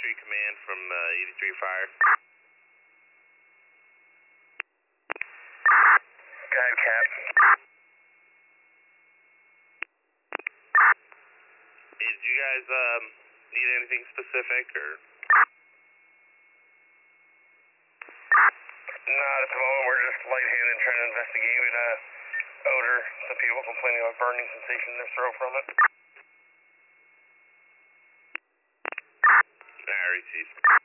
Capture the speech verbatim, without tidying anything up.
Street Command from uh, eighty-three Fire. Go ahead, Cap. Hey, did you guys um, need anything specific, or? Not at the moment. We're just light-handed trying to investigate a odor. Some people complaining of a burning sensation in their throat from it. Alright, received.